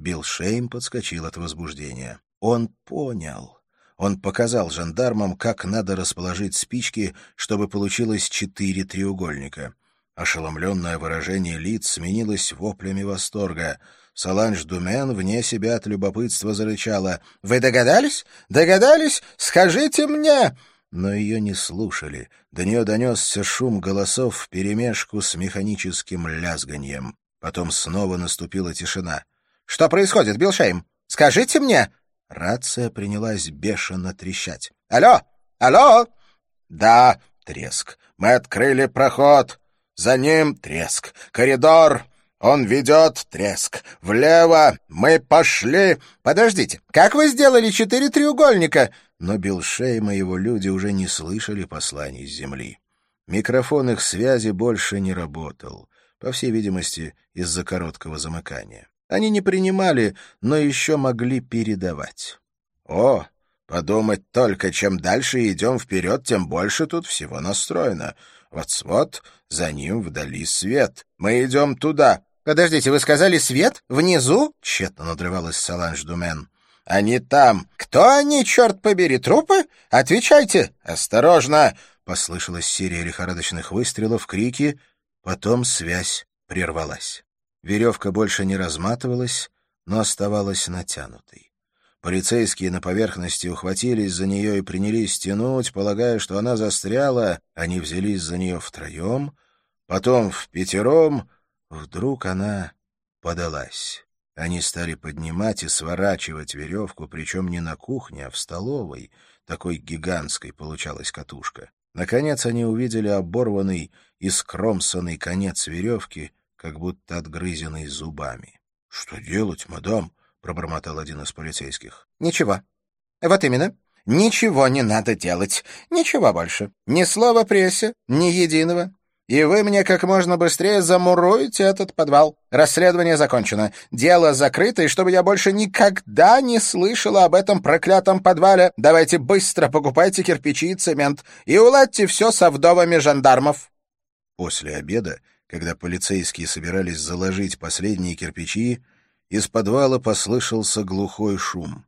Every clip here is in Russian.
Билшейм подскочил от возбуждения. Он понял. Он показал жандармам, как надо расположить спички, чтобы получилось 4 треугольника. Ошеломленное выражение лиц сменилось воплями восторга. Соланж Думен вне себя от любопытства зарычала. «Вы догадались? Догадались? Скажите мне!» Но ее не слушали. До нее донесся шум голосов вперемешку с механическим лязганьем. Потом снова наступила тишина. «Что происходит, Билшейм? Скажите мне!» Рация принялась бешено трещать. «Алло! Алло!» «Да!» — треск. «Мы открыли проход. За ним треск. Коридор. Он ведет треск. Влево. Мы пошли!» «Подождите, как вы сделали 4 треугольника?» Но Билшейм и его люди уже не слышали посланий с земли. Микрофон их связи больше не работал, по всей видимости, из-за короткого замыкания. Они не принимали, но еще могли передавать. «О, подумать только, чем дальше идем вперед, тем больше тут всего настроено. Вот-вот, за ним вдали свет. Мы идем туда». «Подождите, вы сказали свет? Внизу?» — тщетно надрывалась Соланж Думен. «Они там». «Кто они, черт побери, трупы? Отвечайте!» «Осторожно!» — послышалась серия лихорадочных выстрелов, крики. Потом связь прервалась. Веревка больше не разматывалась, но оставалась натянутой. Полицейские на поверхности ухватились за нее и принялись тянуть, полагая, что она застряла. Они взялись за нее втроем, потом впятером. Вдруг она подалась. Они стали поднимать и сворачивать веревку, причем не на кухне, а в столовой. Такой гигантской получалась катушка. Наконец они увидели оборванный и скромсанный конец веревки, как будто отгрызенный зубами. — Что делать, мадам? — пробормотал один из полицейских. — Ничего. — Вот именно. Ничего не надо делать. Ничего больше. Ни слова прессе, ни единого. И вы мне как можно быстрее замуруете этот подвал. Расследование закончено. Дело закрыто, и чтобы я больше никогда не слышала об этом проклятом подвале, давайте быстро покупайте кирпичи и цемент и уладьте все со вдовами жандармов. После обеда, когда полицейские собирались заложить последние кирпичи, из подвала послышался глухой шум.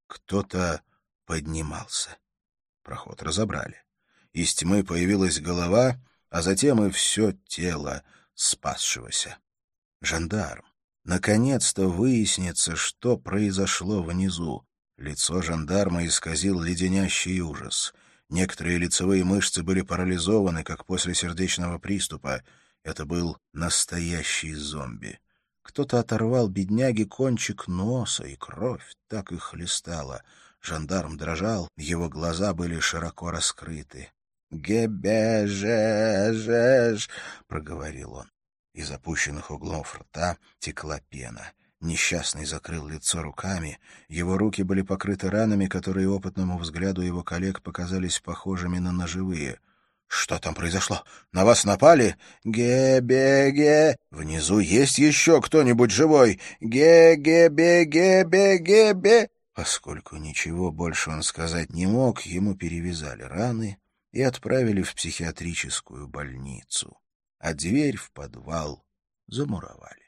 Кто-то поднимался. Проход разобрали. Из тьмы появилась голова, а затем и все тело спасшегося. Жандарм. Наконец-то выяснится, что произошло внизу. Лицо жандарма исказил леденящий ужас. Некоторые лицевые мышцы были парализованы, как после сердечного приступа. Это был настоящий зомби. Кто-то оторвал бедняге кончик носа, и кровь так и хлестала. Жандарм дрожал, его глаза были широко раскрыты. «Гебежежеж», — проговорил он. Из опущенных углов рта текла пена. Несчастный закрыл лицо руками. Его руки были покрыты ранами, которые опытному взгляду его коллег показались похожими на ножевые. «Что там произошло? На вас напали?» «Ге-бе-ге!» «Внизу есть еще кто-нибудь живой?» «Ге-ге-бе-ге-бе-ге-бе!» Поскольку ничего больше он сказать не мог, ему перевязали раны и отправили в психиатрическую больницу, а дверь в подвал замуровали.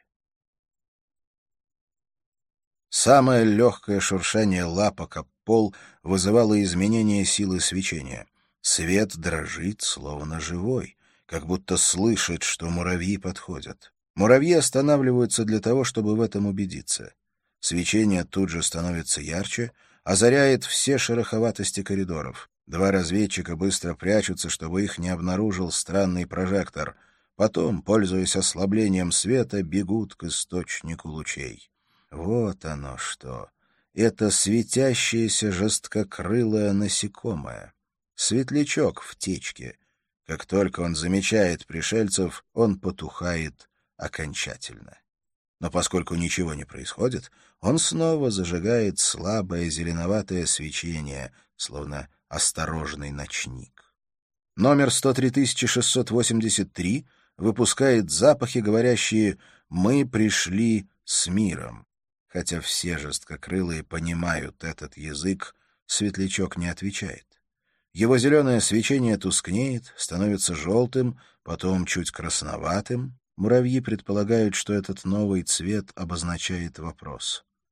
Самое легкое шуршание лапок об пол вызывало изменение силы свечения. Свет дрожит, словно живой, как будто слышит, что муравьи подходят. Муравьи останавливаются для того, чтобы в этом убедиться. Свечение тут же становится ярче, озаряет все шероховатости коридоров. Два разведчика быстро прячутся, чтобы их не обнаружил странный прожектор. Потом, пользуясь ослаблением света, бегут к источнику лучей. Вот оно что. Это светящееся жесткокрылое насекомое. Светлячок в течке. Как только он замечает пришельцев, он потухает окончательно. Но поскольку ничего не происходит, он снова зажигает слабое зеленоватое свечение, словно осторожный ночник. Номер 103683 выпускает запахи, говорящие «Мы пришли с миром». Хотя все жесткокрылые понимают этот язык, светлячок не отвечает. Его зеленое свечение тускнеет, становится желтым, потом чуть красноватым. Муравьи предполагают, что этот новый цвет обозначает вопрос.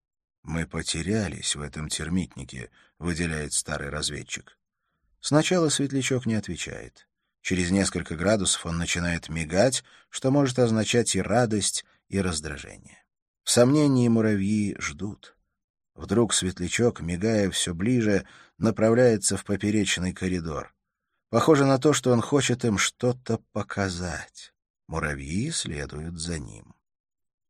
«Мы потерялись в этом термитнике», — выделяет старый разведчик. Сначала светлячок не отвечает. Через несколько градусов он начинает мигать, что может означать и радость, и раздражение. В сомнении муравьи ждут. Вдруг светлячок, мигая все ближе, направляется в поперечный коридор. Похоже на то, что он хочет им что-то показать. Муравьи следуют за ним.